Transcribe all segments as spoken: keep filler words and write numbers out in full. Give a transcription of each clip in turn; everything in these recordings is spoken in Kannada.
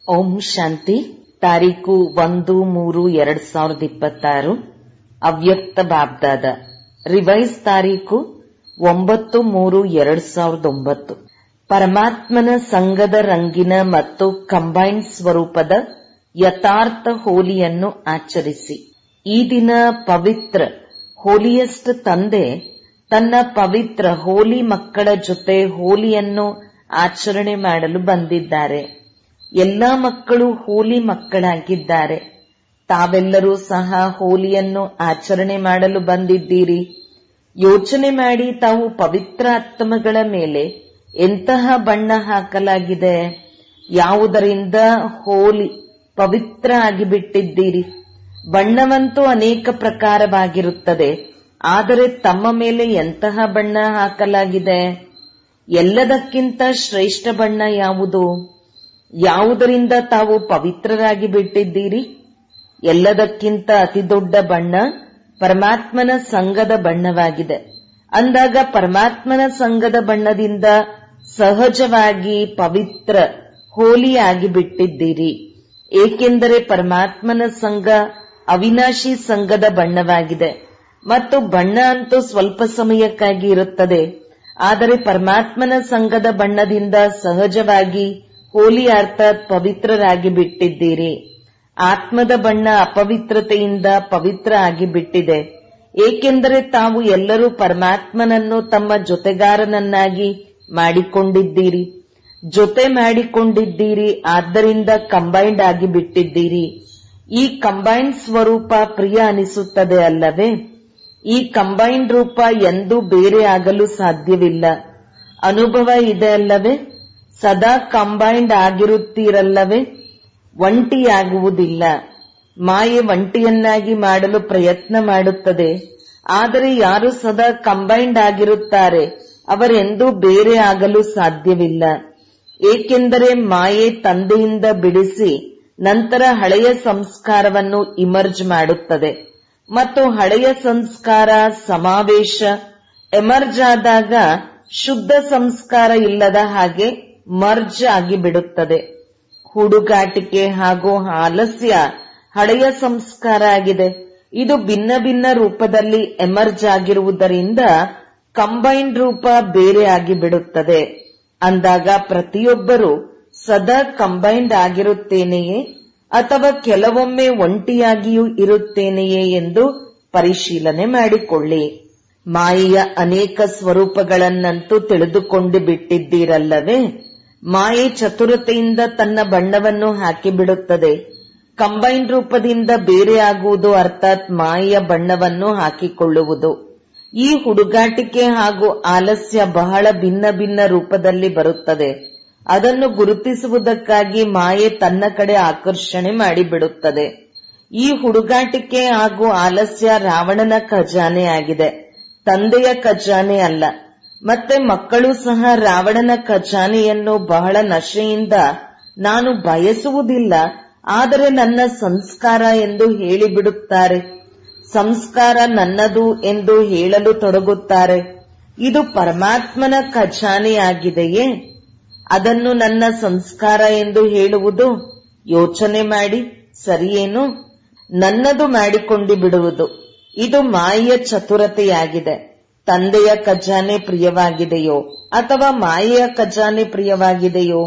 ಓಂ ಶಾಂತಿ. ತಾರೀಕು ಒಂದು ಮೂರು ಎರಡ್ ಸಾವಿರದ ಇಪ್ಪತ್ತಾರು. ಅವ್ಯಕ್ತ ಬಾಬ್ದಾದ. ರಿವೈಸ್ ತಾರೀಕು ಒಂಬತ್ತು ಮೂರು ಎರಡ್ ಸಾವಿರದ ಒಂಬತ್ತು. ಪರಮಾತ್ಮನ ಸಂಘದ ರಂಗಿನ ಮತ್ತು ಕಂಬೈನ್ಡ್ ಸ್ವರೂಪದ ಯಥಾರ್ಥ ಹೋಲಿಯನ್ನು ಆಚರಿಸಿ. ಈ ದಿನ ಪವಿತ್ರ ಹೋಲಿಯಸ್ಟ್ ತಂದೆ ತನ್ನ ಪವಿತ್ರ ಹೋಲಿ ಮಕ್ಕಳ ಜೊತೆ ಹೋಲಿಯನ್ನು ಆಚರಣೆ ಮಾಡಲು ಬಂದಿದ್ದಾರೆ. ಎಲ್ಲಾ ಮಕ್ಕಳು ಹೋಲಿ ಮಕ್ಕಳಾಗಿದ್ದಾರೆ. ತಾವೆಲ್ಲರೂ ಸಹ ಹೋಲಿಯನ್ನು ಆಚರಣೆ ಮಾಡಲು ಬಂದಿದ್ದೀರಿ. ಯೋಚನೆ ಮಾಡಿ, ತಾವು ಪವಿತ್ರ ಆತ್ಮಗಳ ಮೇಲೆ ಎಂತಹ ಬಣ್ಣ ಹಾಕಲಾಗಿದೆ, ಯಾವುದರಿಂದ ಹೋಲಿ ಪವಿತ್ರ ಆಗಿಬಿಟ್ಟಿದ್ದೀರಿ. ಬಣ್ಣವಂತೂ ಅನೇಕ ಪ್ರಕಾರವಾಗಿರುತ್ತದೆ, ಆದರೆ ತಮ್ಮ ಮೇಲೆ ಎಂತಹ ಬಣ್ಣ ಹಾಕಲಾಗಿದೆ? ಎಲ್ಲದಕ್ಕಿಂತ ಶ್ರೇಷ್ಠ ಬಣ್ಣ ಯಾವುದು? ಯಾವುದರಿಂದ ತಾವು ಪವಿತ್ರರಾಗಿ ಬಿಟ್ಟಿದ್ದೀರಿ? ಎಲ್ಲದಕ್ಕಿಂತ ಅತಿ ದೊಡ್ಡ ಬಣ್ಣ ಪರಮಾತ್ಮನ ಸಂಘದ ಬಣ್ಣವಾಗಿದೆ. ಅಂದಾಗ ಪರಮಾತ್ಮನ ಸಂಘದ ಬಣ್ಣದಿಂದ ಸಹಜವಾಗಿ ಪವಿತ್ರ ಹೋಲಿಯಾಗಿ ಬಿಟ್ಟಿದ್ದೀರಿ. ಏಕೆಂದರೆ ಪರಮಾತ್ಮನ ಸಂಘ ಅವಿನಾಶಿ ಸಂಘದ ಬಣ್ಣವಾಗಿದೆ ಮತ್ತು ಬಣ್ಣ ಅಂತೂ ಸ್ವಲ್ಪ ಸಮಯಕ್ಕಾಗಿ ಇರುತ್ತದೆ. ಆದರೆ ಪರಮಾತ್ಮನ ಸಂಘದ ಬಣ್ಣದಿಂದ ಸಹಜವಾಗಿ ಹೋಲಿ ಅರ್ಥಾತ್ ಪವಿತ್ರರಾಗಿ ಬಿಟ್ಟಿದ್ದೀರಿ. ಆತ್ಮದ ಬಣ್ಣ ಅಪವಿತ್ರತೆಯಿಂದ ಪವಿತ್ರ ಆಗಿಬಿಟ್ಟಿದೆ. ಏಕೆಂದರೆ ತಾವು ಎಲ್ಲರೂ ಪರಮಾತ್ಮನನ್ನು ತಮ್ಮ ಜೊತೆಗಾರನನ್ನಾಗಿ ಮಾಡಿಕೊಂಡಿದ್ದೀರಿ, ಜೊತೆ ಮಾಡಿಕೊಂಡಿದ್ದೀರಿ. ಆದ್ದರಿಂದ ಕಂಬೈಂಡ್ ಆಗಿ ಬಿಟ್ಟಿದ್ದೀರಿ. ಈ ಕಂಬೈಂಡ್ ಸ್ವರೂಪ ಪ್ರಿಯ ಅನಿಸುತ್ತದೆ ಅಲ್ಲವೇ? ಈ ಕಂಬೈಂಡ್ ರೂಪ ಎಂದೂ ಬೇರೆ ಆಗಲು ಸಾಧ್ಯವಿಲ್ಲ. ಅನುಭವ ಇದೆ ಅಲ್ಲವೇ? ಸದಾ ಕಂಬೈಂಡ್ ಆಗಿರುತ್ತೀರಲ್ಲವೇ? ಒಂಟಿಯಾಗುವುದಿಲ್ಲ. ಮಾಯೆ ಒಂಟಿಯನ್ನಾಗಿ ಮಾಡಲು ಪ್ರಯತ್ನ ಮಾಡುತ್ತದೆ. ಆದರೆ ಯಾರು ಸದಾ ಕಂಬೈಂಡ್ ಆಗಿರುತ್ತಾರೆ ಅವರೆಂದೂ ಬೇರೆ ಆಗಲು ಸಾಧ್ಯವಿಲ್ಲ. ಏಕೆಂದರೆ ಮಾಯೆ ತಂದೆಯಿಂದ ಬಿಡಿಸಿ ನಂತರ ಹಳೆಯ ಸಂಸ್ಕಾರವನ್ನು ಇಮರ್ಜ್ ಮಾಡುತ್ತದೆ ಮತ್ತು ಹಳೆಯ ಸಂಸ್ಕಾರ ಸಮಾವೇಶ ಎಮರ್ಜ್ ಆದಾಗ ಶುದ್ಧ ಸಂಸ್ಕಾರ ಇಲ್ಲದ ಹಾಗೆ ಮರ್ಜ್ ಆಗಿಬಿಡುತ್ತದೆ. ಹುಡುಗಾಟಿಕೆ ಹಾಗೂ ಆಲಸ್ಯ ಹಳೆಯ ಸಂಸ್ಕಾರ ಆಗಿದೆ. ಇದು ಭಿನ್ನ ಭಿನ್ನ ರೂಪದಲ್ಲಿ ಎಮರ್ಜ್ ಆಗಿರುವುದರಿಂದ ಕಂಬೈನ್ಡ್ ರೂಪ ಬೇರೆ ಆಗಿಬಿಡುತ್ತದೆ. ಅಂದಾಗ ಪ್ರತಿಯೊಬ್ಬರೂ ಸದಾ ಕಂಬೈನ್ಡ್ ಆಗಿರುತ್ತೇನೆಯೇ ಅಥವಾ ಕೆಲವೊಮ್ಮೆ ಒಂಟಿಯಾಗಿಯೂ ಇರುತ್ತೇನೆಯೇ ಎಂದು ಪರಿಶೀಲನೆ ಮಾಡಿಕೊಳ್ಳಿ. ಮಾಯೆಯ ಅನೇಕ ಸ್ವರೂಪಗಳನ್ನಂತೂ ತಿಳಿದುಕೊಂಡು ಬಿಟ್ಟಿದ್ದೀರಲ್ಲವೇ? ಮಾಯೆ ಚತುರತೆಯಿಂದ ತನ್ನ ಬಣ್ಣವನ್ನು ಹಾಕಿಬಿಡುತ್ತದೆ. ಕಂಬೈನ್ಡ್ ರೂಪದಿಂದ ಬೇರೆ ಆಗುವುದು ಅರ್ಥಾತ್ ಮಾಯೆಯ ಬಣ್ಣವನ್ನು ಹಾಕಿಕೊಳ್ಳುವುದು. ಈ ಹುಡುಗಾಟಿಕೆ ಹಾಗೂ ಆಲಸ್ಯ ಬಹಳ ಭಿನ್ನ ಭಿನ್ನ ರೂಪದಲ್ಲಿ ಬರುತ್ತದೆ. ಅದನ್ನು ಗುರುತಿಸುವುದಕ್ಕಾಗಿ ಮಾಯೆ ತನ್ನ ಕಡೆ ಆಕರ್ಷಣೆ ಮಾಡಿಬಿಡುತ್ತದೆ. ಈ ಹುಡುಗಾಟಿಕೆ ಹಾಗೂ ಆಲಸ್ಯ ರಾವಣನ ಖಜಾನೆ ಆಗಿದೆ, ತಂದೆಯ ಖಜಾನೆ ಅಲ್ಲ. ಮತ್ತೆ ಮಕ್ಕಳು ಸಹ ರಾವಣನ ಖಜಾನೆಯನ್ನು ಬಹಳ ನಶೆಯಿಂದ ನಾನು ಬಯಸುವುದಿಲ್ಲ, ಆದರೆ ನನ್ನ ಸಂಸ್ಕಾರ ಎಂದು ಹೇಳಿಬಿಡುತ್ತಾರೆ. ಸಂಸ್ಕಾರ ನನ್ನದು ಎಂದು ಹೇಳಲು ತೊಡಗುತ್ತಾರೆ. ಇದು ಪರಮಾತ್ಮನ ಖಜಾನೆಯಾಗಿದೆಯೇ? ಅದನ್ನು ನನ್ನ ಸಂಸ್ಕಾರ ಎಂದು ಹೇಳುವುದು? ಯೋಚನೆ ಮಾಡಿ, ಸರಿಯೇನು? ನನ್ನದು ಮಾಡಿಕೊಂಡು ಬಿಡುವುದು ಇದು ಮಾಯೆಯ ಚತುರತೆಯಾಗಿದೆ. ತಂದೆಯ ಖಜಾನೆ ಪ್ರಿಯವಾಗಿದೆಯೋ ಅಥವಾ ಮಾಯೆಯ ಖಜಾನೆ ಪ್ರಿಯವಾಗಿದೆಯೋ?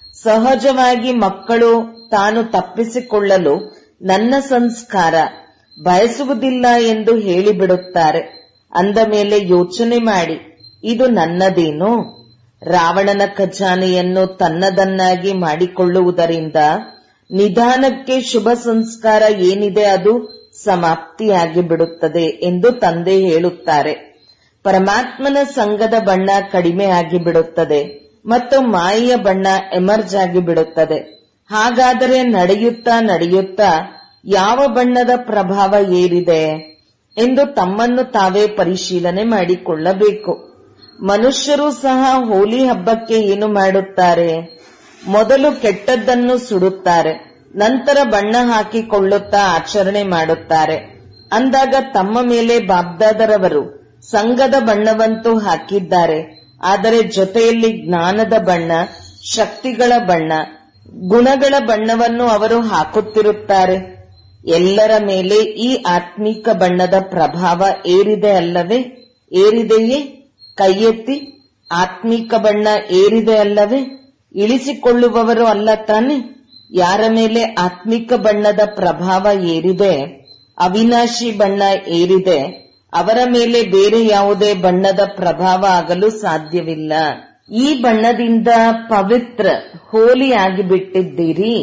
ಸಹಜವಾಗಿ ಮಕ್ಕಳು ತಾನು ತಪ್ಪಿಸಿಕೊಳ್ಳಲು ನನ್ನ ಸಂಸ್ಕಾರ ಬಯಸುವುದಿಲ್ಲ ಎಂದು ಹೇಳಿಬಿಡುತ್ತಾರೆ. ಅಂದ ಮೇಲೆ ಯೋಚನೆ ಮಾಡಿ, ಇದು ನನ್ನದೇನೋ? ರಾವಣನ ಖಜಾನೆಯನ್ನು ತನ್ನದನ್ನಾಗಿ ಮಾಡಿಕೊಳ್ಳುವುದರಿಂದ ನಿಧಾನಕ್ಕೆ ಶುಭ ಸಂಸ್ಕಾರ ಏನಿದೆ ಅದು ಸಮಾಪ್ತಿಯಾಗಿ ಬಿಡುತ್ತದೆ ಎಂದು ತಂದೆ ಹೇಳುತ್ತಾರೆ. ಪರಮಾತ್ಮನ ಸಂಘದ ಬಣ್ಣ ಕಡಿಮೆ ಆಗಿಬಿಡುತ್ತದೆ ಮತ್ತು ಮಾಯೆಯ ಬಣ್ಣ ಎಮರ್ಜ್ ಆಗಿಬಿಡುತ್ತದೆ. ಹಾಗಾದರೆ ನಡೆಯುತ್ತಾ ನಡೆಯುತ್ತಾ ಯಾವ ಬಣ್ಣದ ಪ್ರಭಾವ ಏರಿದೆ ಎಂದು ತಮ್ಮನ್ನು ತಾವೇ ಪರಿಶೀಲನೆ ಮಾಡಿಕೊಳ್ಳಬೇಕು. ಮನುಷ್ಯರು ಸಹ ಹೋಲಿ ಹಬ್ಬಕ್ಕೆ ಏನು ಮಾಡುತ್ತಾರೆ? ಮೊದಲು ಕೆಟ್ಟದ್ದನ್ನು ಸುಡುತ್ತಾರೆ, ನಂತರ ಬಣ್ಣ ಹಾಕಿಕೊಳ್ಳುತ್ತಾ ಆಚರಣೆ ಮಾಡುತ್ತಾರೆ. ಅಂದಾಗ ತಮ್ಮ ಮೇಲೆ ಬಾಬ್ದಾದರವರು ಸಂಘದ ಬಣ್ಣವಂತೂ ಹಾಕಿದ್ದಾರೆ, ಆದರೆ ಜೊತೆಯಲ್ಲಿ ಜ್ಞಾನದ ಬಣ್ಣ, ಶಕ್ತಿಗಳ ಬಣ್ಣ, ಗುಣಗಳ ಬಣ್ಣವನ್ನು ಅವರು ಹಾಕುತ್ತಿರುತ್ತಾರೆ. ಎಲ್ಲರ ಮೇಲೆ ಈ ಆತ್ಮಿಕ ಬಣ್ಣದ ಪ್ರಭಾವ ಏರಿದೆ ಅಲ್ಲವೇ? ಏರಿದೆಯೇ? ಕೈ ಎತ್ತಿ. ಆತ್ಮಿಕ ಬಣ್ಣ ಏರಿದೆ ಅಲ್ಲವೇ? ಇಳಿಸಿಕೊಳ್ಳುವವರು ಅಲ್ಲ ತಾನೆ? ಯಾರ ಮೇಲೆ ಆತ್ಮಿಕ ಬಣ್ಣದ ಪ್ರಭಾವ ಏರಿದೆ, ಅವಿನಾಶಿ ಬಣ್ಣ ಏರಿದೆ, ಅವರ ಮೇಲೆ ಬೇರೆ ಯಾವುದೇ ಬಣ್ಣದ ಪ್ರಭಾವ ಆಗಲು ಸಾಧ್ಯವಿಲ್ಲ. ಈ ಬಣ್ಣದಿಂದ ಪವಿತ್ರ ಹೋಲಿ ಆಗಿಬಿಟ್ಟಿದ್ದೀರಿ.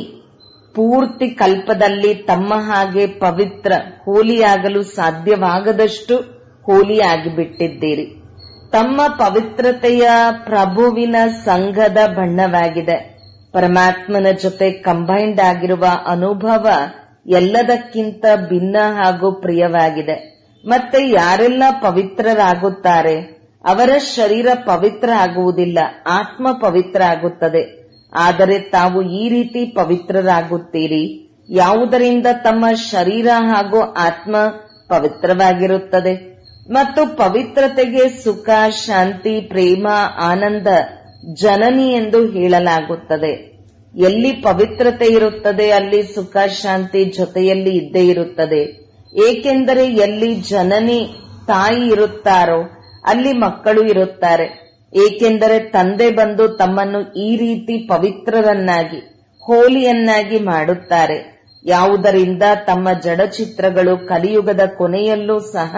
ಪೂರ್ತಿ ಕಲ್ಪದಲ್ಲಿ ತಮ್ಮ ಹಾಗೆ ಪವಿತ್ರ ಹೋಲಿಯಾಗಲು ಸಾಧ್ಯವಾಗದಷ್ಟು ಹೋಲಿ ಆಗಿಬಿಟ್ಟಿದ್ದೀರಿ. ತಮ್ಮ ಪವಿತ್ರತೆಯ ಪ್ರಭುವಿನ ಸಂಘದ ಬಣ್ಣವಾಗಿದೆ. ಪರಮಾತ್ಮನ ಜೊತೆ ಕಂಬೈಂಡ್ ಆಗಿರುವ ಅನುಭವ ಎಲ್ಲದಕ್ಕಿಂತ ಭಿನ್ನ ಹಾಗೂ ಪ್ರಿಯವಾಗಿದೆ. ಮತ್ತೆ ಯಾರೆಲ್ಲ ಪವಿತ್ರರಾಗುತ್ತಾರೆ ಅವರ ಶರೀರ ಪವಿತ್ರ ಆಗುವುದಿಲ್ಲ, ಆತ್ಮ ಪವಿತ್ರ ಆಗುತ್ತದೆ. ಆದರೆ ತಾವು ಈ ರೀತಿ ಪವಿತ್ರರಾಗುತ್ತೀರಿ, ಯಾವುದರಿಂದ ತಮ್ಮ ಶರೀರ ಹಾಗೂ ಆತ್ಮ ಪವಿತ್ರವಾಗಿರುತ್ತದೆ. ಮತ್ತು ಪವಿತ್ರತೆಗೆ ಸುಖ, ಶಾಂತಿ, ಪ್ರೇಮ, ಆನಂದ ಜನನಿ ಎಂದು ಹೇಳಲಾಗುತ್ತದೆ. ಎಲ್ಲಿ ಪವಿತ್ರತೆ ಇರುತ್ತದೆ ಅಲ್ಲಿ ಸುಖ, ಶಾಂತಿ ಜೊತೆಯಲ್ಲಿ ಇದ್ದೇ ಇರುತ್ತದೆ. ಏಕೆಂದರೆ ಎಲ್ಲಿ ಜನನಿ ತಾಯಿ ಇರುತ್ತಾರೋ ಅಲ್ಲಿ ಮಕ್ಕಳು ಇರುತ್ತಾರೆ. ಏಕೆಂದರೆ ತಂದೆ ಬಂದು ತಮ್ಮನ್ನು ಈ ರೀತಿ ಪವಿತ್ರರನ್ನಾಗಿ, ಹೋಲಿಯನ್ನಾಗಿ ಮಾಡುತ್ತಾರೆ. ಯಾವುದರಿಂದ ತಮ್ಮ ಜಡ ಚಿತ್ರಗಳು ಕಲಿಯುಗದ ಕೊನೆಯಲ್ಲೂ ಸಹ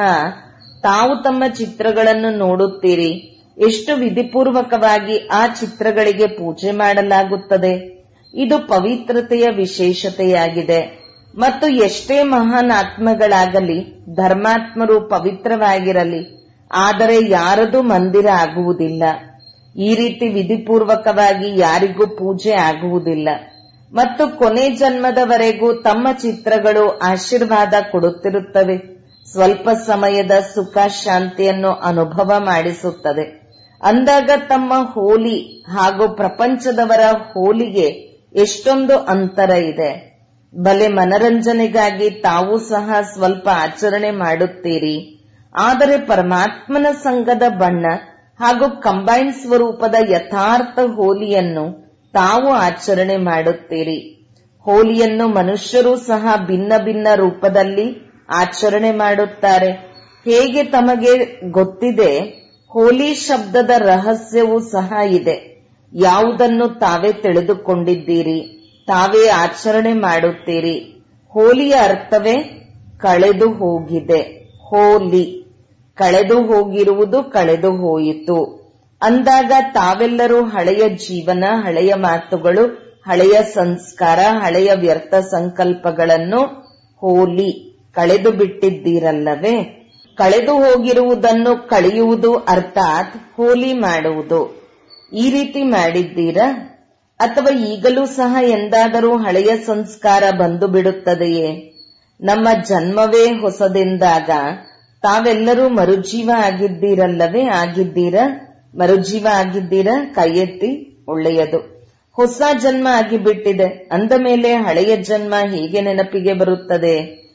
ತಾವು ತಮ್ಮ ಚಿತ್ರಗಳನ್ನು ನೋಡುತ್ತೀರಿ. ಎಷ್ಟು ವಿಧಿಪೂರ್ವಕವಾಗಿ ಆ ಚಿತ್ರಗಳಿಗೆ ಪೂಜೆ ಮಾಡಲಾಗುತ್ತದೆ. ಇದು ಪವಿತ್ರತೆಯ ವಿಶೇಷತೆಯಾಗಿದೆ. ಮತ್ತು ಎಷ್ಟೇ ಮಹಾನ್ ಆತ್ಮಗಳಾಗಲಿ, ಧರ್ಮಾತ್ಮರು ಪವಿತ್ರವಾಗಿರಲಿ, ಆದರೆ ಯಾರದು ಮಂದಿರ ಆಗುವುದಿಲ್ಲ. ಈ ರೀತಿ ವಿಧಿಪೂರ್ವಕವಾಗಿ ಯಾರಿಗೂ ಪೂಜೆ ಆಗುವುದಿಲ್ಲ. ಮತ್ತು ಕೊನೆ ಜನ್ಮದವರೆಗೂ ತಮ್ಮ ಚಿತ್ರಗಳು ಆಶೀರ್ವಾದ ಕೊಡುತ್ತಿರುತ್ತವೆ. ಸ್ವಲ್ಪ ಸಮಯದ ಸುಖ ಶಾಂತಿಯನ್ನು ಅನುಭವ ಮಾಡಿಸುತ್ತದೆ. ಅಂದಾಗ ತಮ್ಮ ಹೋಲಿ ಹಾಗೂ ಪ್ರಪಂಚದವರ ಹೋಲಿಗೆ ಎಷ್ಟೊಂದು ಅಂತರ ಇದೆ. ಬಲೆ ಮನರಂಜನೆಗಾಗಿ ತಾವು ಸಹ ಸ್ವಲ್ಪ ಆಚರಣೆ ಮಾಡುತ್ತೀರಿ. ಆದರೆ ಪರಮಾತ್ಮನ ಸಂಘದ ಬಣ್ಣ ಹಾಗೂ ಕಂಬೈನ್ ಸ್ವರೂಪದ ಯಥಾರ್ಥ ಹೋಲಿಯನ್ನು ತಾವು ಆಚರಣೆ ಮಾಡುತ್ತೀರಿ. ಹೋಲಿಯನ್ನು ಮನುಷ್ಯರು ಸಹ ಭಿನ್ನ ಭಿನ್ನ ರೂಪದಲ್ಲಿ ಆಚರಣೆ ಮಾಡುತ್ತಾರೆ. ಹೇಗೆ ತಮಗೆ ಗೊತ್ತಿದೆ, ಹೋಲಿ ಶಬ್ದದ ರಹಸ್ಯವೂ ಸಹ ಇದೆ. ಯಾವುದನ್ನು ತಾವೇ ತಿಳಿದುಕೊಂಡಿದ್ದೀರಿ, ತಾವೇ ಆಚರಣೆ ಮಾಡುತ್ತೀರಿ. ಹೋಲಿಯ ಅರ್ಥವೇ ಕಳೆದು ಹೋಗಿದೆ. ಹೋಲಿ ಕಳೆದು ಹೋಗಿರುವುದು, ಕಳೆದು ಹೋಯಿತು ಅಂದಾಗ ತಾವೆಲ್ಲರೂ ಹಳೆಯ ಜೀವನ, ಹಳೆಯ ಮಾತುಗಳು, ಹಳೆಯ ಸಂಸ್ಕಾರ, ಹಳೆಯ ವ್ಯರ್ಥ ಸಂಕಲ್ಪಗಳನ್ನು ಹೋಲಿ ಕಳೆದು ಬಿಟ್ಟಿದ್ದೀರಲ್ಲವೇ? ಕಳೆದು ಹೋಗಿರುವುದನ್ನು ಕಳೆಯುವುದು ಅರ್ಥಾತ್ ಹೋಲಿ ಮಾಡುವುದು. ಈ ರೀತಿ ಮಾಡಿದ್ದೀರಾ? ಅಥವಾ ಈಗಲೂ ಸಹ ಎಂದಾದರೂ ಹಳೆಯ ಸಂಸ್ಕಾರ ಬಂದು ಬಿಡುತ್ತದೆಯೇ? ನಮ್ಮ ಜನ್ಮವೇ ಹೊಸದೆಂದಾಗ ತಾವೆಲ್ಲರೂ ಮರುಜೀವ ಆಗಿದ್ದೀರಲ್ಲವೇ? ಆಗಿದ್ದೀರಾ? ಮರುಜೀವ ಆಗಿದ್ದೀರಾ? ಕೈ ಎತ್ತಿ. ಒಳ್ಳೆಯದು. ಹೊಸ ಜನ್ಮ ಆಗಿಬಿಟ್ಟಿದೆ ಅಂದ ಮೇಲೆ ಹಳೆಯ ಜನ್ಮ ಹೇಗೆ ನೆನಪಿಗೆ ಬರುತ್ತದೆ?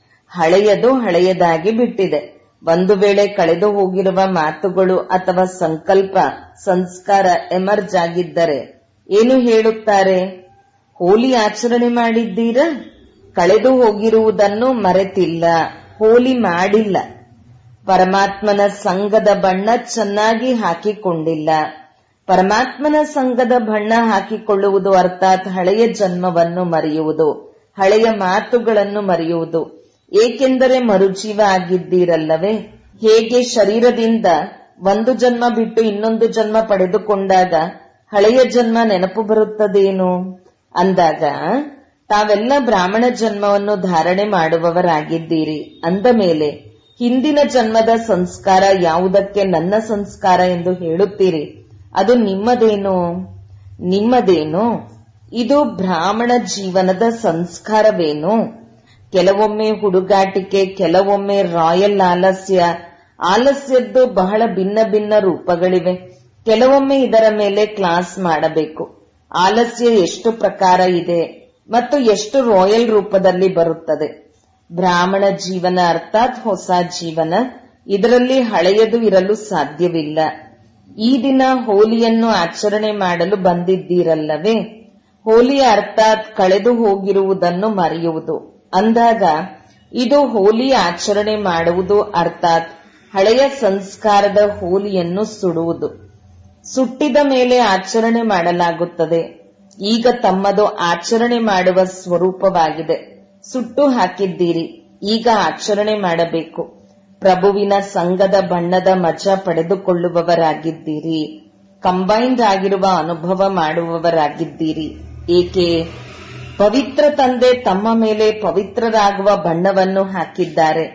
ಹಳೆಯದು ಹಳೆಯದಾಗಿ ಬಿಟ್ಟಿದೆ. ಒಂದು ವೇಳೆ ಕಳೆದು ಹೋಗಿರುವ ಮಾತುಗಳು ಅಥವಾ ಸಂಕಲ್ಪ, ಸಂಸ್ಕಾರ ಎಮರ್ಜ್ ಆಗಿದ್ದರೆ ಏನು ಹೇಳುತ್ತಾರೆ? ಹೋಲಿ ಆಚರಣೆ ಮಾಡಿದ್ದೀರಾ? ಕಳೆದು ಹೋಗಿರುವುದನ್ನು ಮರೆತಿಲ್ಲ, ಹೋಲಿ ಮಾಡಿಲ್ಲ. ಪರಮಾತ್ಮನ ಸಂಘದ ಬಣ್ಣ ಚೆನ್ನಾಗಿ ಹಾಕಿಕೊಂಡಿಲ್ಲ. ಪರಮಾತ್ಮನ ಸಂಘದ ಬಣ್ಣ ಹಾಕಿಕೊಳ್ಳುವುದು ಅರ್ಥಾತ್ ಹಳೆಯ ಜನ್ಮವನ್ನು ಮರೆಯುವುದು, ಹಳೆಯ ಮಾತುಗಳನ್ನು ಮರೆಯುವುದು. ಏಕೆಂದರೆ ಮರುಜೀವ ಆಗಿದ್ದೀರಲ್ಲವೇ? ಹೇಗೆ ಶರೀರದಿಂದ ಒಂದು ಜನ್ಮ ಬಿಟ್ಟು ಇನ್ನೊಂದು ಜನ್ಮ ಪಡೆದುಕೊಂಡಾಗ ಹಳೆಯ ಜನ್ಮ ನೆನಪು ಬರುತ್ತದೇನು ಅಂದಾಗ ತಾವೆಲ್ಲ ಬ್ರಾಹ್ಮಣ ಜನ್ಮವನ್ನು ಧಾರಣೆ ಮಾಡುವವರಾಗಿದ್ದೀರಿ. ಅಂದ ಮೇಲೆ ಹಿಂದಿನ ಜನ್ಮದ ಸಂಸ್ಕಾರ ಯಾವುದಕ್ಕೆ ನನ್ನ ಸಂಸ್ಕಾರ ಎಂದು ಹೇಳುತ್ತೀರಿ? ಅದು ನಿಮ್ಮದೇನು? ನಿಮ್ಮದೇನು? ಇದು ಬ್ರಾಹ್ಮಣ ಜೀವನದ ಸಂಸ್ಕಾರವೇನು? ಕೆಲವೊಮ್ಮೆ ಹುಡುಗಾಟಿಕೆ, ಕೆಲವೊಮ್ಮೆ ರಾಯಲ್ ಆಲಸ್ಯ. ಆಲಸ್ಯದ್ದು ಬಹಳ ಭಿನ್ನ ಭಿನ್ನ ರೂಪಗಳಿವೆ. ಕೆಲವೊಮ್ಮೆ ಇದರ ಮೇಲೆ ಕ್ಲಾಸ್ ಮಾಡಬೇಕು. ಆಲಸ್ಯ ಎಷ್ಟು ಪ್ರಕಾರ ಇದೆ ಮತ್ತು ಎಷ್ಟು ರಾಯಲ್ ರೂಪದಲ್ಲಿ ಬರುತ್ತದೆ. ಬ್ರಾಹ್ಮಣ ಜೀವನ ಅರ್ಥಾತ್ ಹೊಸ ಜೀವನ. ಇದರಲ್ಲಿ ಹಳೆಯದು ಇರಲು ಸಾಧ್ಯವಿಲ್ಲ. ಈ ದಿನ ಹೋಲಿಯನ್ನು ಆಚರಣೆ ಮಾಡಲು ಬಂದಿದ್ದೀರಲ್ಲವೇ? ಹೋಲಿ ಅರ್ಥಾತ್ ಕಳೆದು ಹೋಗಿರುವುದನ್ನು ಮರೆಯುವುದು. ಅಂದಾಗ ಇದು ಹೋಲಿ ಆಚರಣೆ ಮಾಡುವುದು ಅರ್ಥಾತ್ ಹಳೆಯ ಸಂಸ್ಕಾರದ ಹೋಲಿಯನ್ನು ಸುಡುವುದು. ಸುಟ್ಟಿದ ಮೇಲೆ ಆಚರಣೆ ಮಾಡಲಾಗುತ್ತದೆ. ಈಗ ತಮ್ಮದು ಆಚರಣೆ ಮಾಡುವ ಸ್ವರೂಪವಾಗಿದೆ. ಸುಟ್ಟು ಹಾಕಿದ್ದೀರಿ, ಈಗ ಆಚರಣೆ ಮಾಡಬೇಕು. ಪ್ರಭುವಿನ ಸಂಘದ ಬಣ್ಣದ ಮಜಾ ಪಡೆದುಕೊಳ್ಳುವವರಾಗಿದ್ದೀರಿ. ಕಂಬೈನ್ಡ್ ಆಗಿರುವ ಅನುಭವ ಮಾಡುವವರಾಗಿದ್ದೀರಿ. ಏಕೆ? ಪವಿತ್ರ ತಂದೆ ತಮ್ಮ ಮೇಲೆ ಪವಿತ್ರರಾಗುವ ಬಣ್ಣವನ್ನು ಹಾಕಿದ್ದಾರೆ.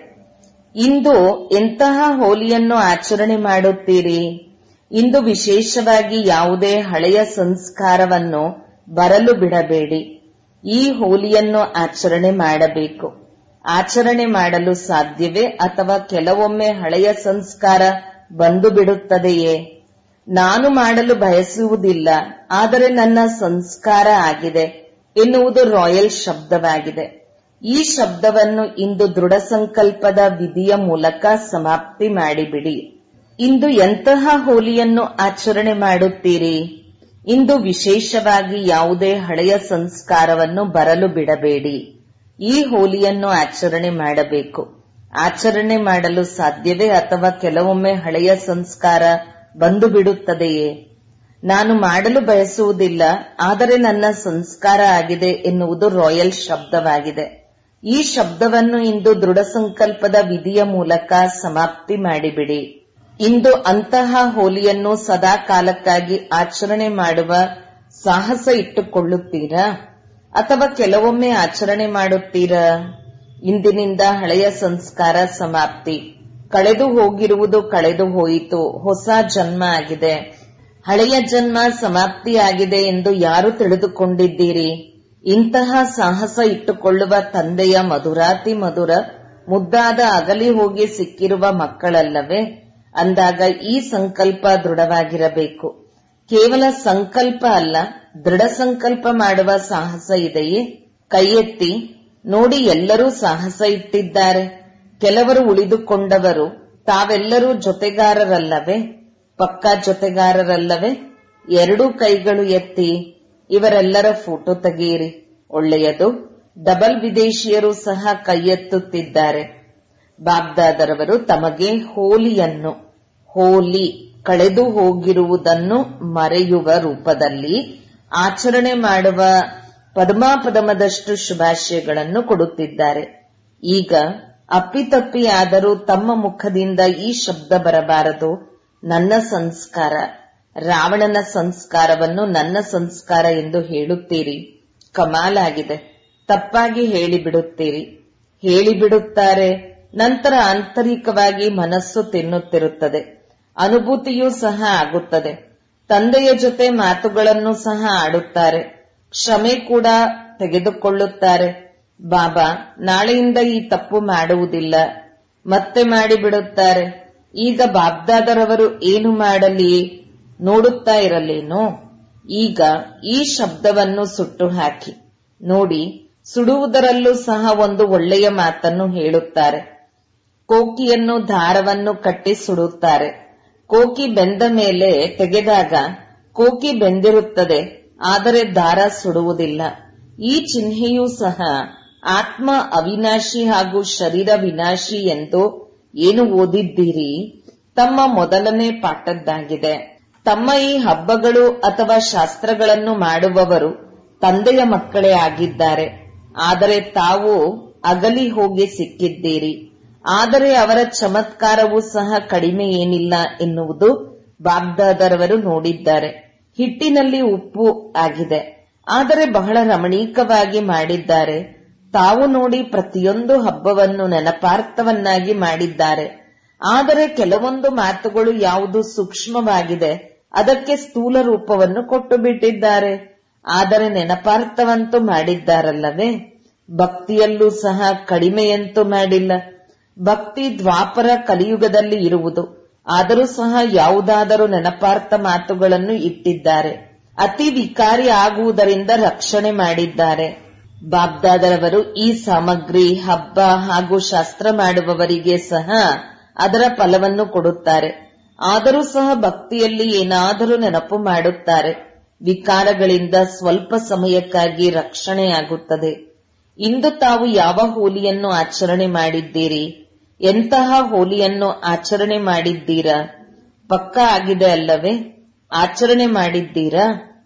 ಇಂದು ಎಂತಹ ಹೋಲಿಯನ್ನು ಆಚರಣೆ ಮಾಡುತ್ತೀರಿ? ಇಂದು ವಿಶೇಷವಾಗಿ ಯಾವುದೇ ಹಳೆಯ ಸಂಸ್ಕಾರವನ್ನು ಬರಲು ಬಿಡಬೇಡಿ. ಈ ಹೋಲಿಯನ್ನು ಆಚರಣೆ ಮಾಡಬೇಕು. ಆಚರಣೆ ಮಾಡಲು ಸಾಧ್ಯವೇ ಅಥವಾ ಕೆಲವೊಮ್ಮೆ ಹಳೆಯ ಸಂಸ್ಕಾರ ಬಂದು ಬಿಡುತ್ತದೆಯೇ? ನಾನು ಮಾಡಲು ಬಯಸುವುದಿಲ್ಲ, ಆದರೆ ನನ್ನ ಸಂಸ್ಕಾರ ಆಗಿದೆ ಎನ್ನುವುದು ರಾಯಲ್ ಶಬ್ದವಾಗಿದೆ. ಈ ಶಬ್ದವನ್ನು ಇಂದು ದೃಢ ಸಂಕಲ್ಪದ ವಿಧಿಯ ಮೂಲಕ ಸಮಾಪ್ತಿ ಮಾಡಿಬಿಡಿ. ಇಂದು ಎಂತಹ ಹೋಲಿಯನ್ನು ಆಚರಣೆ ಮಾಡುತ್ತೀರಿ? ಇಂದು ವಿಶೇಷವಾಗಿ ಯಾವುದೇ ಹಳೆಯ ಸಂಸ್ಕಾರವನ್ನು ಬರಲು ಬಿಡಬೇಡಿ. ಈ ಹೋಲಿಯನ್ನು ಆಚರಣೆ ಮಾಡಬೇಕು. ಆಚರಣೆ ಮಾಡಲು ಸಾಧ್ಯವೇ ಅಥವಾ ಕೆಲವೊಮ್ಮೆ ಹಳೆಯ ಸಂಸ್ಕಾರ ಬಂದು ಬಿಡುತ್ತದೆಯೇ? ನಾನು ಮಾಡಲು ಬಯಸುವುದಿಲ್ಲ, ಆದರೆ ನನ್ನ ಸಂಸ್ಕಾರ ಆಗಿದೆ ಎನ್ನುವುದು ರಾಯಲ್ ಶಬ್ದವಾಗಿದೆ. ಈ ಶಬ್ದವನ್ನು ಇಂದು ದೃಢ ಸಂಕಲ್ಪದ ವಿಧಿಯ ಮೂಲಕ ಸಮಾಪ್ತಿ ಮಾಡಿಬಿಡಿ. ಇಂದು ಅಂತಹ ಹೋಲಿಯನ್ನು ಸದಾ ಕಾಲಕ್ಕಾಗಿ ಆಚರಣೆ ಮಾಡುವ ಸಾಹಸ ಇಟ್ಟುಕೊಳ್ಳುತ್ತೀರಾ ಅಥವಾ ಕೆಲವೊಮ್ಮೆ ಆಚರಣೆ ಮಾಡುತ್ತೀರಾ? ಇಂದಿನಿಂದ ಹಳೆಯ ಸಂಸ್ಕಾರ ಸಮಾಪ್ತಿ. ಕಳೆದು ಹೋಗಿರುವುದು ಕಳೆದು ಹೋಯಿತು. ಹೊಸ ಜನ್ಮ ಆಗಿದೆ. ಹಳೆಯ ಜನ್ಮ ಸಮಾಪ್ತಿಯಾಗಿದೆ ಎಂದು ಯಾರು ತಿಳಿದುಕೊಂಡಿದ್ದೀರಿ? ಇಂತಹ ಸಾಹಸ ಇಟ್ಟುಕೊಳ್ಳುವ ತಂದೆಯ ಮಧುರಾತಿ ಮಧುರ ಮುದ್ದಾದ ಅಗಲಿ ಹೋಗಿ ಸಿಕ್ಕಿರುವ ಮಕ್ಕಳಲ್ಲವೇ? ಅಂದಾಗ ಈ ಸಂಕಲ್ಪ ದೃಢವಾಗಿರಬೇಕು. ಕೇವಲ ಸಂಕಲ್ಪ ಅಲ್ಲ, ದೃಢ ಸಂಕಲ್ಪ ಮಾಡುವ ಸಾಹಸ ಇದೆಯೇ? ಕೈ ಎತ್ತಿ ನೋಡಿ. ಎಲ್ಲರೂ ಸಾಹಸ ಇಟ್ಟಿದ್ದಾರೆ. ಕೆಲವರು ಉಳಿದುಕೊಂಡವರು. ತಾವೆಲ್ಲರೂ ಜೊತೆಗಾರರಲ್ಲವೇ? ಪಕ್ಕಾ ಜೊತೆಗಾರರಲ್ಲವೇ? ಎರಡೂ ಕೈಗಳು ಎತ್ತಿ. ಇವರೆಲ್ಲರ ಫೋಟೋ ತೆಗೆಯಿರಿ. ಒಳ್ಳೆಯದು. ಡಬಲ್ ವಿದೇಶಿಯರು ಸಹ ಕೈ ಎತ್ತುತ್ತಿದ್ದಾರೆ. ಬಾಬ್ದಾದರವರು ತಮಗೆ ಹೋಲಿಯನ್ನು, ಹೋಲಿ ಕಳೆದು ಹೋಗಿರುವುದನ್ನು ಮರೆಯುವ ರೂಪದಲ್ಲಿ ಆಚರಣೆ ಮಾಡುವ ಪದಮಾಪದಮದಷ್ಟು ಶುಭಾಶಯಗಳನ್ನು ಕೊಡುತ್ತಿದ್ದಾರೆ. ಈಗ ಅಪ್ಪಿತಪ್ಪಿಯಾದರೂ ತಮ್ಮ ಮುಖದಿಂದ ಈ ಶಬ್ದ ಬರಬಾರದು, ನನ್ನ ಸಂಸ್ಕಾರ. ರಾವಣನ ಸಂಸ್ಕಾರವನ್ನು ನನ್ನ ಸಂಸ್ಕಾರ ಎಂದು ಹೇಳುತ್ತೀರಿ. ಕಮಾಲಾಗಿದೆ. ತಪ್ಪಾಗಿ ಹೇಳಿಬಿಡುತ್ತೀರಿ. ಹೇಳಿಬಿಡುತ್ತಾರೆ. ನಂತರ ಆಂತರಿಕವಾಗಿ ಮನಸ್ಸು ತಿನ್ನುತ್ತಿರುತ್ತದೆ. ಅನುಭೂತಿಯೂ ಸಹ ಆಗುತ್ತದೆ. ತಂದೆಯ ಜೊತೆ ಮಾತುಗಳನ್ನು ಸಹ ಆಡುತ್ತಾರೆ. ಕ್ಷಮೆ ಕೂಡ ತೆಗೆದುಕೊಳ್ಳುತ್ತಾರೆ. ಬಾಬಾ ನಾಳೆಯಿಂದ ಈ ತಪ್ಪು ಮಾಡುವುದಿಲ್ಲ. ಮತ್ತೆ ಮಾಡಿಬಿಡುತ್ತಾರೆ. ಈಗ ಬಾಬ್ದಾದರವರು ಏನು ಮಾಡಲಿ? ನೋಡುತ್ತಾ ಇರಲೇನೋ? ಈಗ ಈ ಶಬ್ದವನ್ನು ಸುಟ್ಟು ಹಾಕಿ ನೋಡಿ. ಸುಡುವುದರಲ್ಲೂ ಸಹ ಒಂದು ಒಳ್ಳೆಯ ಮಾತನ್ನು ಹೇಳುತ್ತಾರೆ. ಕೋಕಿಯನ್ನು ದಾರವನ್ನು ಕಟ್ಟಿ ಸುಡುತ್ತಾರೆ. ಕೋಕಿ ಬೆಂದ ಮೇಲೆ ತೆಗೆದಾಗ ಕೋಕಿ ಬೆಂದಿರುತ್ತದೆ, ಆದರೆ ದಾರ ಸುಡುವುದಿಲ್ಲ. ಈ ಚಿಹ್ನೆಯೂ ಸಹ ಆತ್ಮ ಅವಿನಾಶಿ ಹಾಗೂ ಶರೀರ ವಿನಾಶಿ ಎಂದು ಏನು ಓದಿದ್ದೀರಿ? ತಮ್ಮ ಮೊದಲನೇ ಪಾಠದ್ದಾಗಿದೆ. ತಮ್ಮ ಈ ಹಬ್ಬಗಳು ಅಥವಾ ಶಾಸ್ತ್ರಗಳನ್ನು ಮಾಡುವವರು ತಂದೆಯ ಮಕ್ಕಳೇ ಆಗಿದ್ದಾರೆ. ಆದರೆ ತಾವು ಅಗಲಿ ಹೋಗಿ ಸಿಕ್ಕಿದ್ದೀರಿ. ಆದರೆ ಅವರ ಚಮತ್ಕಾರವೂ ಸಹ ಕಡಿಮೆ ಏನಿಲ್ಲ ಎನ್ನುವುದು ಬಾಬ್ದಾದರವರು ನೋಡಿದ್ದಾರೆ. ಹಿಟ್ಟಿನಲ್ಲಿ ಉಪ್ಪು ಆಗಿದೆ, ಆದರೆ ಬಹಳ ರಮಣೀಕವಾಗಿ ಮಾಡಿದ್ದಾರೆ. ತಾವು ನೋಡಿ ಪ್ರತಿಯೊಂದು ಹಬ್ಬವನ್ನು ನೆನಪಾರ್ಥವನ್ನಾಗಿ ಮಾಡಿದ್ದಾರೆ. ಆದರೆ ಕೆಲವೊಂದು ಮಾತುಗಳು ಯಾವುದು ಸೂಕ್ಷ್ಮವಾಗಿದೆ ಅದಕ್ಕೆ ಸ್ಥೂಲ ರೂಪವನ್ನು ಕೊಟ್ಟು ಬಿಟ್ಟಿದ್ದಾರೆ. ಆದರೆ ನೆನಪಾರ್ಥವಂತೂ ಮಾಡಿದ್ದಾರಲ್ಲವೇ? ಭಕ್ತಿಯಲ್ಲೂ ಸಹ ಕಡಿಮೆಯಂತೂ ಮಾಡಿಲ್ಲ. ಭಕ್ತಿ ದ್ವಾಪರ ಕಲಿಯುಗದಲ್ಲಿ ಇರುವುದು. ಆದರೂ ಸಹ ಯಾವುದಾದರೂ ನೆನಪಾರ್ಥ ಮಾತುಗಳನ್ನು ಇಟ್ಟಿದ್ದಾರೆ. ಅತಿ ವಿಕಾರಿ ಆಗುವುದರಿಂದ ರಕ್ಷಣೆ ಮಾಡಿದ್ದಾರೆ. ಬಾಬ್ದಾದರವರು ಈ ಸಾಮಗ್ರಿ ಹಬ್ಬ ಹಾಗೂ ಶಾಸ್ತ್ರ ಮಾಡುವವರಿಗೆ ಸಹ ಅದರ ಫಲವನ್ನು ಕೊಡುತ್ತಾರೆ. ಆದರೂ ಸಹ ಭಕ್ತಿಯಲ್ಲಿ ಏನಾದರೂ ನೆನಪು ಮಾಡುತ್ತಾರೆ. ವಿಕಾರಗಳಿಂದ ಸ್ವಲ್ಪ ಸಮಯಕ್ಕಾಗಿ ರಕ್ಷಣೆಯಾಗುತ್ತದೆ. ಇಂದು ತಾವು ಯಾವ ಹೋಲಿಯನ್ನು ಆಚರಣೆ ಮಾಡಿದ್ದೀರಿ? ಎಂತಹ ಹೋಲಿಯನ್ನು ಆಚರಣೆ ಮಾಡಿದ್ದೀರಾ? ಪಕ್ಕಾ ಆಗಿದೆ ಅಲ್ಲವೇ? ಆಚರಣೆ ಮಾಡಿದ್ದೀರಾ?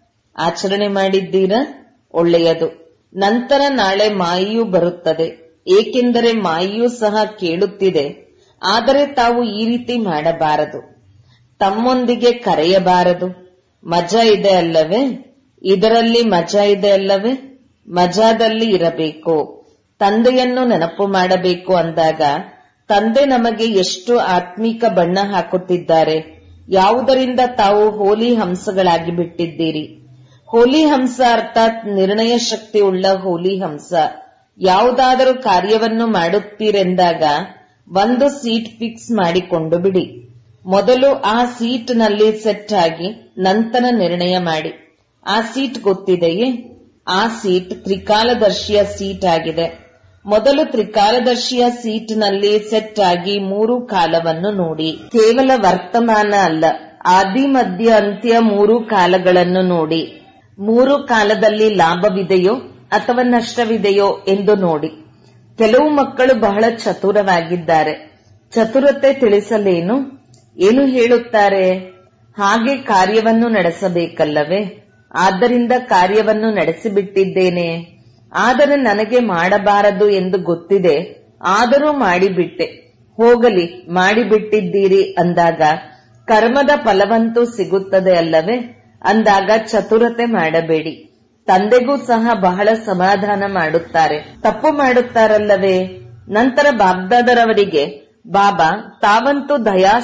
ಆಚರಣೆ ಮಾಡಿದ್ದೀರಾ? ಒಳ್ಳೆಯದು. ನಂತರ ನಾಳೆ ಮಾಯೆಯೂ ಬರುತ್ತದೆ, ಏಕೆಂದರೆ ಮಾಯೆಯೂ ಸಹ ಕೇಳುತ್ತಿದೆ. ಆದರೆ ತಾವು ಈ ರೀತಿ ಮಾಡಬಾರದು, ತಮ್ಮೊಂದಿಗೆ ಕರೆಯಬಾರದು. ಮಜಾ ಇದೆ ಅಲ್ಲವೇ? ಇದರಲ್ಲಿ ಮಜಾ ಇದೆ ಅಲ್ಲವೇ? ಮಜಾದಲ್ಲಿ ಇರಬೇಕು. ತಂದೆಯನ್ನು ನೆನಪು ಮಾಡಬೇಕು ಅಂದಾಗ ತಂದೆ ನಮಗೆ ಎಷ್ಟು ಆತ್ಮಿಕ ಬಣ್ಣ ಹಾಕುತ್ತಿದ್ದಾರೆ. ಯಾವುದರಿಂದ ತಾವು ಹೋಲಿ ಹಂಸಗಳಾಗಿ ಬಿಟ್ಟಿದ್ದೀರಿ. ಹೋಲಿ ಹಂಸ ಅರ್ಥಾತ್ ನಿರ್ಣಯ ಶಕ್ತಿ ಉಳ್ಳ ಹೋಲಿ ಹಂಸ. ಯಾವುದಾದರೂ ಕಾರ್ಯವನ್ನು ಮಾಡುತ್ತೀರೆಂದಾಗ ಒಂದು ಸೀಟ್ ಫಿಕ್ಸ್ ಮಾಡಿಕೊಂಡು ಬಿಡಿ. ಮೊದಲು ಆ ಸೀಟ್ ನಲ್ಲಿ ಸೆಟ್ ಆಗಿ ನಂತರ ನಿರ್ಣಯ ಮಾಡಿ. ಆ ಸೀಟ್ ಗೊತ್ತಿದೆಯೇ? ಆ ಸೀಟ್ ತ್ರಿಕಾಲದರ್ಶಿಯ ಸೀಟ್ ಆಗಿದೆ. ಮೊದಲು ತ್ರಿಕಾಲದರ್ಶಿಯ ಸೀಟ್ ನಲ್ಲಿ ಸೆಟ್ ಆಗಿ ಮೂರು ಕಾಲವನ್ನು ನೋಡಿ. ಕೇವಲ ವರ್ತಮಾನ ಅಲ್ಲ, ಆದಿ ಮಧ್ಯ ಅಂತ್ಯ ಮೂರು ಕಾಲಗಳನ್ನು ನೋಡಿ. ಮೂರು ಕಾಲದಲ್ಲಿ ಲಾಭವಿದೆಯೋ ಅಥವಾ ನಷ್ಟವಿದೆಯೋ ಎಂದು ನೋಡಿ. ಕೆಲವು ಮಕ್ಕಳು ಬಹಳ ಚತುರವಾಗಿದ್ದಾರೆ. ಚತುರತೆ ತಿಳಿಸಲೇನು? ಏನು ಹೇಳುತ್ತಾರೆ? ಹಾಗೆ ಕಾರ್ಯವನ್ನು ನಡೆಸಬೇಕಲ್ಲವೇ? ಆದ್ದರಿಂದ ಕಾರ್ಯವನ್ನು ನಡೆಸಿಬಿಟ್ಟಿದ್ದೇನೆ. ಆದರೆ ನನಗೆ ಮಾಡಬಾರದು ಎಂದು ಗೊತ್ತಿದೆ, ಆದರೂ ಮಾಡಿಬಿಟ್ಟೆ. ಹೋಗಲಿ, ಮಾಡಿಬಿಟ್ಟಿದ್ದೀರಿ ಅಂದಾಗ ಕರ್ಮದ ಫಲವಂತೂ ಸಿಗುತ್ತದೆ ಅಲ್ಲವೇ? ಅಂದಾಗ ಚತುರತೆ ಮಾಡಬೇಡಿ. ತಂದೆಗೂ ಸಹ ಬಹಳ ಸಮಾಧಾನ ಮಾಡುತ್ತಾರೆ. ತಪ್ಪು ಮಾಡುತ್ತಾರಲ್ಲವೇ? ನಂತರ ಬಾಬ್ದಾದರವರಿಗೆ ಬಾಬಾ, ತಾವಂತೂ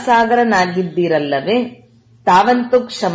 ದಯಾಸಾಗರನಾಗಿದ್ದೀರಲ್ಲವೇ? ತಾವಂತೂ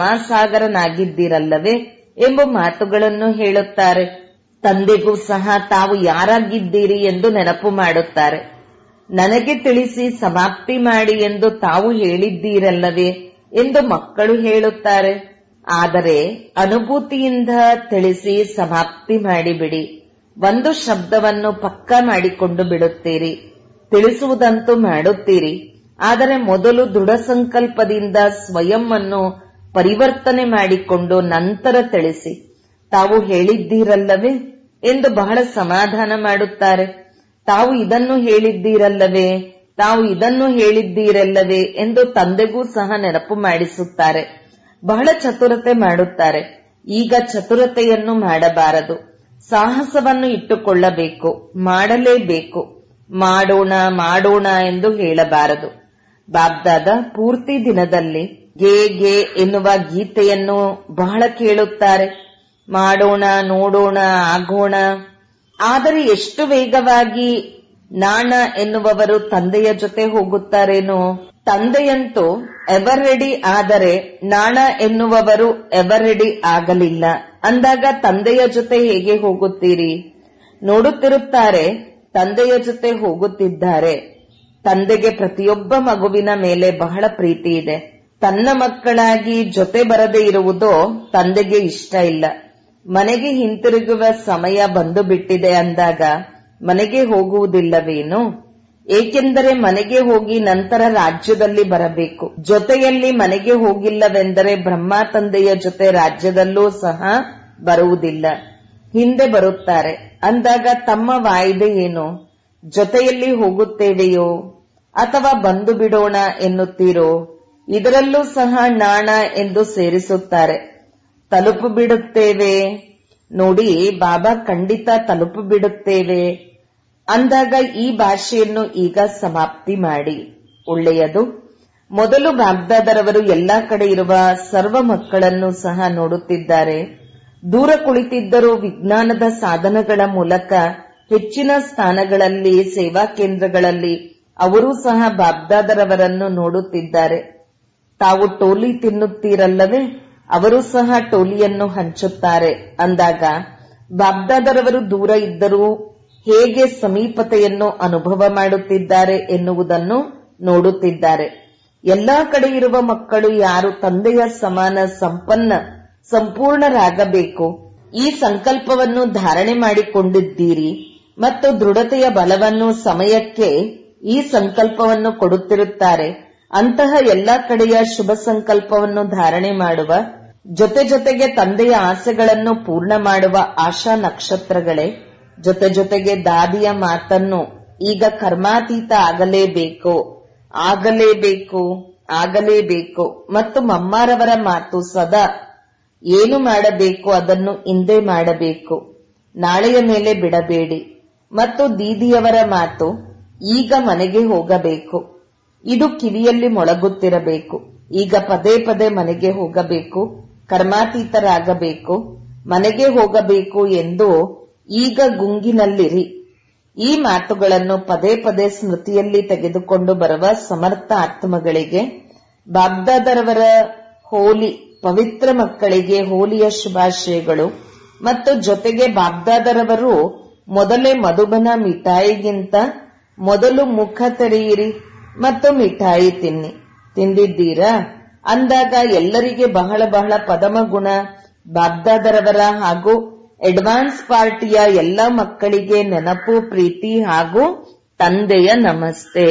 ಕ್ಷಮಾಸಾಗರನಾಗಿದ್ದೀರಲ್ಲವೇ ಎಂಬ ಮಾತುಗಳನ್ನು ಹೇಳುತ್ತಾರೆ. ತಂದೆಗೂ ಸಹ ತಾವು ಯಾರಾಗಿದ್ದೀರಿ ಎಂದು ನೆನಪು ಮಾಡುತ್ತಾರೆ. ನನಗೆ ತಿಳಿಸಿ ಸಮಾಪ್ತಿ ಮಾಡಿ ಎಂದು ತಾವು ಹೇಳಿದ್ದೀರಲ್ಲವೇ ಎಂದು ಮಕ್ಕಳು ಹೇಳುತ್ತಾರೆ. ಆದರೆ ಅನುಭೂತಿಯಿಂದ ತಿಳಿಸಿ ಸಮಾಪ್ತಿ ಮಾಡಿಬಿಡಿ. ಒಂದು ಶಬ್ದವನ್ನು ಪಕ್ಕಾ ಮಾಡಿಕೊಂಡು ಬಿಡುತ್ತೀರಿ. ತಿಳಿಸುವುದಂತೂ ಮಾಡುತ್ತೀರಿ, ಆದರೆ ಮೊದಲು ದೃಢ ಸಂಕಲ್ಪದಿಂದ ಸ್ವಯಂ ಅನ್ನು ಪರಿವರ್ತನೆ ಮಾಡಿಕೊಂಡು ನಂತರ ತಿಳಿಸಿ. ತಾವು ಹೇಳಿದ್ದೀರಲ್ಲವೇ ಎಂದು ಬಹಳ ಸಮಾಧಾನ ಮಾಡುತ್ತಾರೆ. ತಾವು ಇದನ್ನು ಹೇಳಿದ್ದೀರಲ್ಲವೇ, ತಾವು ಇದನ್ನು ಹೇಳಿದ್ದೀರಲ್ಲವೇ ಎಂದು ತಂದೆಗೂ ಸಹ ನೆನಪು ಮಾಡಿಸುತ್ತಾರೆ. ಬಹಳ ಚತುರತೆ ಮಾಡುತ್ತಾರೆ. ಈಗ ಚತುರತೆಯನ್ನು ಮಾಡಬಾರದು, ಸಾಹಸವನ್ನು ಇಟ್ಟುಕೊಳ್ಳಬೇಕು. ಮಾಡಲೇಬೇಕು. ಮಾಡೋಣ ಮಾಡೋಣ ಎಂದು ಹೇಳಬಾರದು. ಬಾಬ್ದಾದ ಪೂರ್ತಿ ದಿನದಲ್ಲಿ ಗೆ ಗೆ ಎನ್ನುವ ಗೀತೆಯನ್ನು ಬಹಳ ಕೇಳುತ್ತಾರೆ. ಮಾಡೋಣ, ನೋಡೋಣ, ಆಗೋಣ. ಆದರೆ ಎಷ್ಟು ವೇಗವಾಗಿ ನಾಣ ಎನ್ನುವವರು ತಂದೆಯ ಜೊತೆ ಹೋಗುತ್ತಾರೇನೋ? ತಂದೆಯಂತೂ ಎವರ್ ರೆಡಿ, ಆದರೆ ನಾಣ ಎನ್ನುವವರು ಎವರ್ ರೆಡಿ ಆಗಲಿಲ್ಲ ಅಂದಾಗ ತಂದೆಯ ಜೊತೆ ಹೇಗೆ ಹೋಗುತ್ತೀರಿ? ನೋಡುತ್ತಿರುತ್ತಾರೆ, ತಂದೆಯ ಜೊತೆ ಹೋಗುತ್ತಿದ್ದಾರೆ. ತಂದೆಗೆ ಪ್ರತಿಯೊಬ್ಬ ಮಗುವಿನ ಮೇಲೆ ಬಹಳ ಪ್ರೀತಿ ಇದೆ. ತನ್ನ ಮಕ್ಕಳಾಗಿ ಜೊತೆ ಬರದೇ ಇರುವುದೋ ತಂದೆಗೆ ಇಷ್ಟ ಇಲ್ಲ. ಮನೆಗೆ ಹಿಂತಿರುಗುವ ಸಮಯ ಬಂದು ಬಿಟ್ಟಿದೆ ಅಂದಾಗ ಮನೆಗೆ ಹೋಗುವುದಿಲ್ಲವೇನು? ಏಕೆಂದರೆ ಮನೆಗೆ ಹೋಗಿ ನಂತರ ರಾಜ್ಯದಲ್ಲಿ ಬರಬೇಕು. ಜೊತೆಯಲ್ಲಿ ಮನೆಗೆ ಹೋಗಿಲ್ಲವೆಂದರೆ ಬ್ರಹ್ಮ ತಂದೆಯ ಜೊತೆ ರಾಜ್ಯದಲ್ಲೂ ಸಹ ಬರುವುದಿಲ್ಲ, ಹಿಂದೆ ಬರುತ್ತಾರೆ. ಅಂದಾಗ ತಮ್ಮ ವಾಯ್ದೆ ಏನು? ಜೊತೆಯಲ್ಲಿ ಹೋಗುತ್ತೇವೆಯೋ ಅಥವಾ ಬಂದು ಬಿಡೋಣ ಎನ್ನುತ್ತೀರೋ? ಇದರಲ್ಲೂ ಸಹ ನಾಣ ಎಂದು ಸೇರಿಸುತ್ತಾರೆ. ತಲುಪು ಬಿಡುತ್ತೇವೆ ನೋಡಿ, ಬಾಬಾ ಖಂಡಿತ ತಲುಪು ಬಿಡುತ್ತೇವೆ ಅಂದಾಗ ಈ ಭಾಷೆಯನ್ನು ಈಗ ಸಮಾಪ್ತಿ ಮಾಡಿ. ಒಳ್ಳೆಯದು. ಮೊದಲು ಬಾಬ್ದಾದರವರು ಎಲ್ಲಾ ಕಡೆ ಇರುವ ಸರ್ವ ಮಕ್ಕಳನ್ನು ಸಹ ನೋಡುತ್ತಿದ್ದಾರೆ. ದೂರ ಕುಳಿತಿದ್ದರೂ ವಿಜ್ಞಾನದ ಸಾಧನಗಳ ಮೂಲಕ ಹೆಚ್ಚಿನ ಸ್ಥಾನಗಳಲ್ಲಿ, ಸೇವಾ ಕೇಂದ್ರಗಳಲ್ಲಿ ಅವರೂ ಸಹ ಬಾಬ್ದಾದರವರನ್ನು ನೋಡುತ್ತಿದ್ದಾರೆ. ತಾವು ಟೋಲಿ ತಿನ್ನುತ್ತೀರಲ್ಲವೇ, ಅವರು ಸಹ ಟೋಲಿಯನ್ನು ಹಂಚುತ್ತಾರೆ ಅಂದಾಗ ಬಾಬ್ದಾದರವರು ದೂರ ಇದ್ದರೂ ಹೇಗೆ ಸಮೀಪತೆಯನ್ನು ಅನುಭವ ಮಾಡುತ್ತಿದ್ದಾರೆ ಎನ್ನುವುದನ್ನು ನೋಡುತ್ತಿದ್ದಾರೆ. ಎಲ್ಲಾ ಕಡೆ ಇರುವ ಮಕ್ಕಳು ಯಾರು ತಂದೆಯ ಸಮಾನ ಸಂಪನ್ನ ಸಂಪೂರ್ಣರಾಗಬೇಕು, ಈ ಸಂಕಲ್ಪವನ್ನು ಧಾರಣೆ ಮಾಡಿಕೊಂಡಿದ್ದೀರಿ ಮತ್ತು ದೃಢತೆಯ ಬಲವನ್ನು ಸಮಯಕ್ಕೆ ಈ ಸಂಕಲ್ಪವನ್ನು ಕೊಡುತ್ತಿರುತ್ತಾರೆ. ಅಂತಹ ಎಲ್ಲಾ ಕಡೆಯ ಶುಭ ಸಂಕಲ್ಪವನ್ನು ಧಾರಣೆ ಮಾಡುವ ಜೊತೆ ಜೊತೆಗೆ ತಂದೆಯ ಆಸೆಗಳನ್ನು ಪೂರ್ಣ ಮಾಡುವ ಆಶಾ ನಕ್ಷತ್ರಗಳೇ, ಜೊತೆ ಜೊತೆಗೆ ದಾದಿಯ ಮಾತನ್ನು ಈಗ ಕರ್ಮಾತೀತ ಆಗಲೇಬೇಕು ಆಗಲೇಬೇಕು ಆಗಲೇಬೇಕು ಮತ್ತು ಮಮ್ಮಾರವರ ಮಾತು ಸದಾ ಏನು ಮಾಡಬೇಕು ಅದನ್ನು ಇಂದೇ ಮಾಡಬೇಕು, ನಾಳೆಯ ಮೇಲೆ ಬಿಡಬೇಡಿ. ಮತ್ತು ದೀದಿಯವರ ಮಾತು ಈಗ ಮನೆಗೆ ಹೋಗಬೇಕು, ಇದು ಕಿವಿಯಲ್ಲಿ ಮೊಳಗುತ್ತಿರಬೇಕು. ಈಗ ಪದೇ ಪದೇ ಮನೆಗೆ ಹೋಗಬೇಕು, ಕರ್ಮಾತೀತರಾಗಬೇಕು, ಮನೆಗೆ ಹೋಗಬೇಕು ಎಂದು ಈಗ ಗುಂಗಿನಲ್ಲಿರಿ. ಈ ಮಾತುಗಳನ್ನು ಪದೇ ಪದೇ ಸ್ಮೃತಿಯಲ್ಲಿ ತೆಗೆದುಕೊಂಡು ಬರುವ ಸಮರ್ಥ ಆತ್ಮಗಳಿಗೆ ಬಾಬ್ದಾದರವರ ಹೋಲಿ ಪವಿತ್ರ ಮಕ್ಕಳಿಗೆ ಹೋಲಿಯ ಶುಭಾಶಯಗಳು. ಮತ್ತು ಜೊತೆಗೆ ಬಾಬ್ದಾದರವರು ಮೊದಲೇ ಮಧುಬನ ಮಿಠಾಯಿಗಿಂತ ಮೊದಲು ಮುಖ ತೆರೆಯಿರಿ ಮತ್ತು ಮಿಠಾಯಿ ತಿನ್ನಿ. ತಿಂದಿದ್ದೀರಾ ಅಂದಾಗ ಎಲ್ಲರಿಗೆ ಬಹಳ ಬಹಳ ಪದಮ ಗುಣ ಬಾಬ್ದಾದರವರ ಹಾಗೂ ಅಡ್ವಾನ್ಸ್ ಪಾರ್ಟಿಯ ಎಲ್ಲ ಮಕ್ಕಳಿಗೆ ನೆನಪು, ಪ್ರೀತಿ ಹಾಗೂ ತಂದೆಯ ನಮಸ್ತೆ.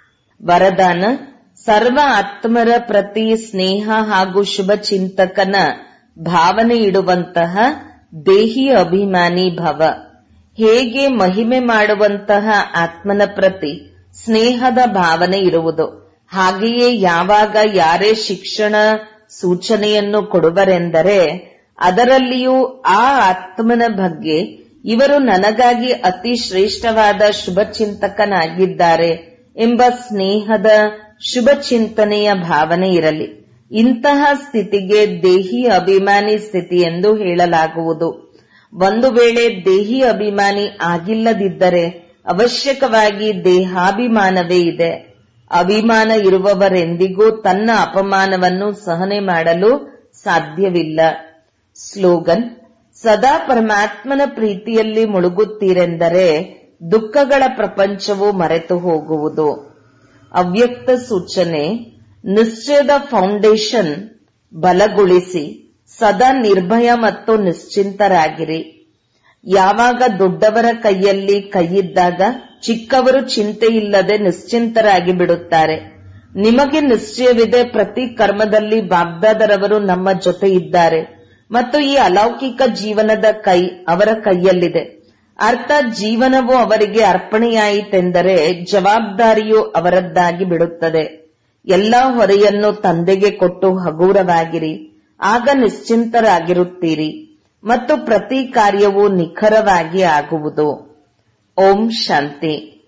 ವರದಾನ: ಸರ್ವ ಆತ್ಮರ ಪ್ರತಿ ಸ್ನೇಹ ಹಾಗೂ ಶುಭ ಚಿಂತಕನ ಭಾವನೆ ಇಡುವಂತಹ ದೇಹಿ ಅಭಿಮಾನಿ ಭವ. ಹೇಗೆ ಮಹಿಮೆ ಮಾಡುವಂತಹ ಆತ್ಮನ ಪ್ರತಿ ಸ್ನೇಹದ ಭಾವನೆ ಇರುವುದು, ಹಾಗೆಯೇ ಯಾವಾಗ ಯಾರೇ ಶಿಕ್ಷಣ ಸೂಚನೆಯನ್ನು ಕೊಡುವರೆಂದರೆ ಅದರಲ್ಲಿಯೂ ಆ ಆತ್ಮನ ಬಗ್ಗೆ ಇವರು ನನಗಾಗಿ ಅತಿ ಶ್ರೇಷ್ಠವಾದ ಶುಭ ಚಿಂತಕನಾಗಿದ್ದಾರೆ ಎಂಬ ಸ್ನೇಹದ ಶುಭ ಚಿಂತನೆಯ ಭಾವನೆ ಇರಲಿ. ಇಂತಹ ಸ್ಥಿತಿಗೆ ದೇಹಿ ಅಭಿಮಾನಿ ಸ್ಥಿತಿ ಎಂದು ಹೇಳಲಾಗುವುದು. ಒಂದು ವೇಳೆ ದೇಹಿ ಅಭಿಮಾನಿ ಆಗಿಲ್ಲದಿದ್ದರೆ ಅವಶ್ಯಕವಾಗಿ ದೇಹಾಭಿಮಾನವೇ ಇದೆ. ಅಭಿಮಾನ ಇರುವವರೆಂದಿಗೂ ತನ್ನ ಅಪಮಾನವನ್ನು ಸಹನೆ ಮಾಡಲು ಸಾಧ್ಯವಿಲ್ಲ. ಸ್ಲೋಗನ್: ಸದಾ ಪರಮಾತ್ಮನ ಪ್ರೀತಿಯಲ್ಲಿ ಮುಳುಗುತ್ತೀರೆಂದರೆ ದುಃಖಗಳ ಪ್ರಪಂಚವು ಮರೆತು ಹೋಗುವುದು. ಅವ್ಯಕ್ತ ಸೂಚನೆ: ನಿಶ್ಚಯದ ಫೌಂಡೇಶನ್ ಬಲಗೊಳಿಸಿ ಸದಾ ನಿರ್ಭಯ ಮತ್ತು ನಿಶ್ಚಿಂತರಾಗಿರಿ. ಯಾವಾಗ ದೊಡ್ಡವರ ಕೈಯಲ್ಲಿ ಕೈಯಿದ್ದಾಗ ಚಿಕ್ಕವರು ಚಿಂತೆಯಿಲ್ಲದೆ ನಿಶ್ಚಿಂತರಾಗಿ ಬಿಡುತ್ತಾರೆ. ನಿಮಗೆ ನಿಶ್ಚಯವಿದೆ, ಪ್ರತಿ ಕರ್ಮದಲ್ಲಿ ಬಾಬ್ದಾದರವರು ನಮ್ಮ ಜೊತೆ ಇದ್ದಾರೆ ಮತ್ತು ಈ ಅಲೌಕಿಕ ಜೀವನದ ಕೈ ಅವರ ಕೈಯಲ್ಲಿದೆ. ಅರ್ಥಾತ್ ಜೀವನವು ಅವರಿಗೆ ಅರ್ಪಣೆಯಾಯಿತೆಂದರೆ ಜವಾಬ್ದಾರಿಯು ಅವರದ್ದಾಗಿ ಬಿಡುತ್ತದೆ. ಎಲ್ಲಾ ಹೊರೆಯನ್ನು ತಂದೆಗೆ ಕೊಟ್ಟು ಹಗೂರವಾಗಿರಿ, ಆಗ ನಿಶ್ಚಿಂತರಾಗಿರುತ್ತೀರಿ ಮತ್ತು ಪ್ರತಿ ಕಾರ್ಯವೂ ನಿಖರವಾಗಿ ಆಗುವುದು. ಓಂ ಶಾಂತಿ.